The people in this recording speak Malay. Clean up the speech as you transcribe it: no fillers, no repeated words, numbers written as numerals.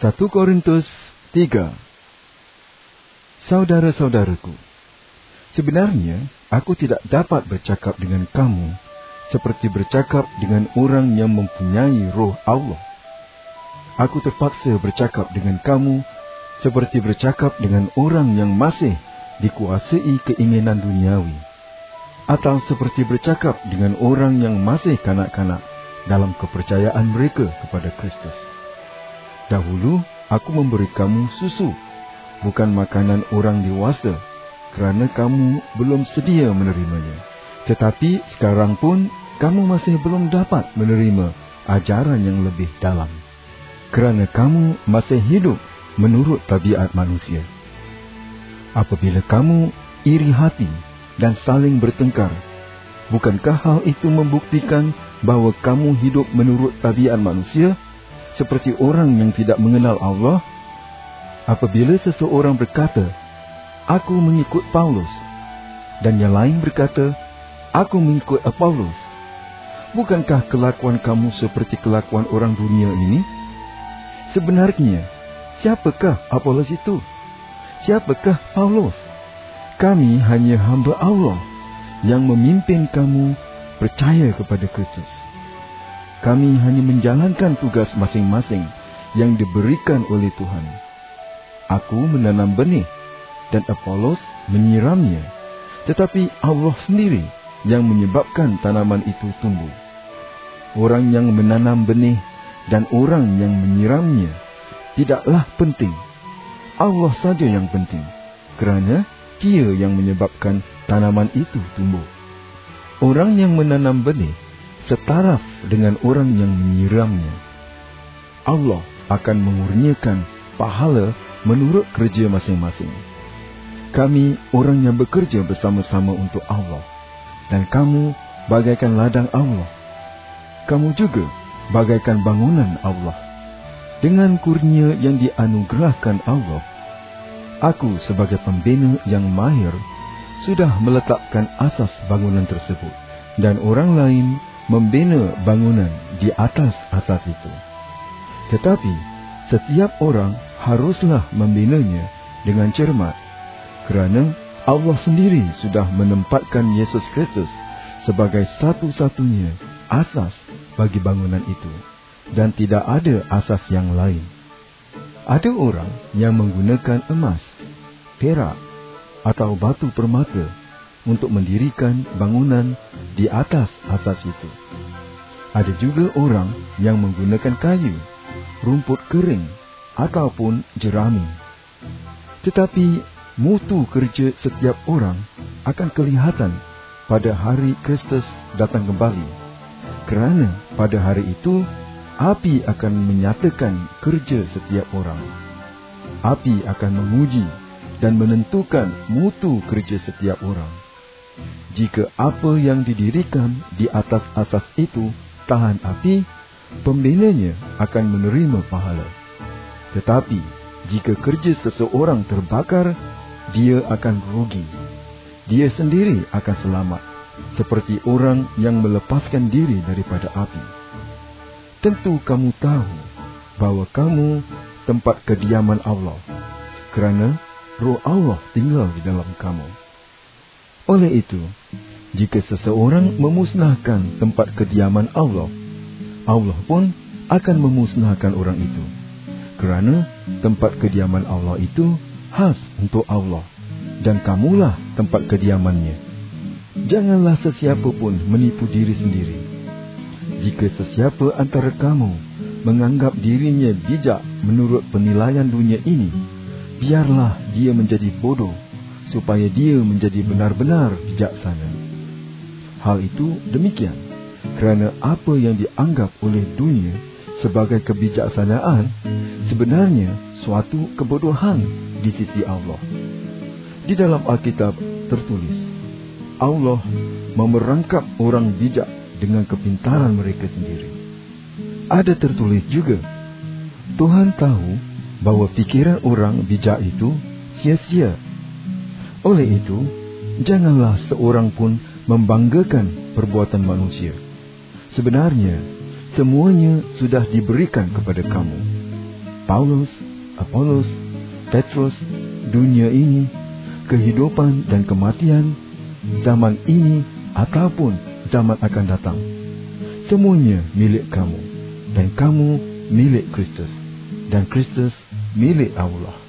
1 Korintus 3. Saudara-saudaraku, sebenarnya aku tidak dapat bercakap dengan kamu seperti bercakap dengan orang yang mempunyai roh Allah. Aku terpaksa bercakap dengan kamu seperti bercakap dengan orang yang masih dikuasai keinginan duniawi, atau seperti bercakap dengan orang yang masih kanak-kanak dalam kepercayaan mereka kepada Kristus. Dahulu aku memberi kamu susu, bukan makanan orang dewasa, kerana kamu belum sedia menerimanya. Tetapi sekarang pun kamu masih belum dapat menerima ajaran yang lebih dalam, kerana kamu masih hidup menurut tabiat manusia. Apabila kamu iri hati dan saling bertengkar, bukankah hal itu membuktikan bahawa kamu hidup menurut tabiat manusia, seperti orang yang tidak mengenal Allah? Apabila seseorang berkata, aku mengikut Paulus, dan yang lain berkata, aku mengikut Apollos, bukankah kelakuan kamu seperti kelakuan orang dunia ini? Sebenarnya, siapakah Apollos itu? Siapakah Paulus? Kami hanya hamba Allah yang memimpin kamu percaya kepada Kristus. Kami hanya menjalankan tugas masing-masing yang diberikan oleh Tuhan. Aku menanam benih dan Apollos menyiramnya, tetapi Allah sendiri yang menyebabkan tanaman itu tumbuh. Orang yang menanam benih dan orang yang menyiramnya tidaklah penting. Allah saja yang penting, kerana Dia yang menyebabkan tanaman itu tumbuh. Orang yang menanam benih setaraf dengan orang yang menyiramnya. Allah akan mengurniakan pahala menurut kerja masing-masing. Kami orang yang bekerja bersama-sama untuk Allah, dan kamu bagaikan ladang Allah. Kamu juga bagaikan bangunan Allah. Dengan kurnia yang dianugerahkan Allah, aku sebagai pembina yang mahir sudah meletakkan asas bangunan tersebut, dan orang lain membina bangunan di atas asas itu. Tetapi setiap orang haruslah membinanya dengan cermat, kerana Allah sendiri sudah menempatkan Yesus Kristus sebagai satu-satunya asas bagi bangunan itu, dan tidak ada asas yang lain. Ada orang yang menggunakan emas, perak atau batu permata untuk mendirikan bangunan di atas asas itu. Ada juga orang yang menggunakan kayu, rumput kering ataupun jerami. Tetapi mutu kerja setiap orang akan kelihatan pada hari Kristus datang kembali, kerana pada hari itu api akan menyatakan kerja setiap orang. Api akan menguji dan menentukan mutu kerja setiap orang. Jika apa yang didirikan di atas asas itu tahan api, pembinanya akan menerima pahala. Tetapi jika kerja seseorang terbakar, dia akan rugi. Dia sendiri akan selamat, seperti orang yang melepaskan diri daripada api. Tentu kamu tahu bahawa kamu tempat kediaman Allah, kerana Roh Allah tinggal di dalam kamu. Oleh itu, jika seseorang memusnahkan tempat kediaman Allah, Allah pun akan memusnahkan orang itu, kerana tempat kediaman Allah itu khas untuk Allah, dan kamulah tempat kediamannya. Janganlah sesiapa pun menipu diri sendiri. Jika sesiapa antara kamu menganggap dirinya bijak menurut penilaian dunia ini, biarlah dia menjadi bodoh, supaya dia menjadi benar-benar bijaksana. Hal itu demikian, kerana apa yang dianggap oleh dunia sebagai kebijaksanaan sebenarnya suatu kebodohan di sisi Allah. Di dalam Alkitab tertulis, Allah memerangkap orang bijak dengan kepintaran mereka sendiri. Ada tertulis juga, Tuhan tahu bahawa pikiran orang bijak itu sia-sia. Oleh itu, janganlah seorang pun membanggakan perbuatan manusia. Sebenarnya, semuanya sudah diberikan kepada kamu. Paulus, Apolos, Petrus, dunia ini, kehidupan dan kematian, zaman ini ataupun zaman akan datang. Semuanya milik kamu, dan kamu milik Kristus, dan Kristus milik Allah.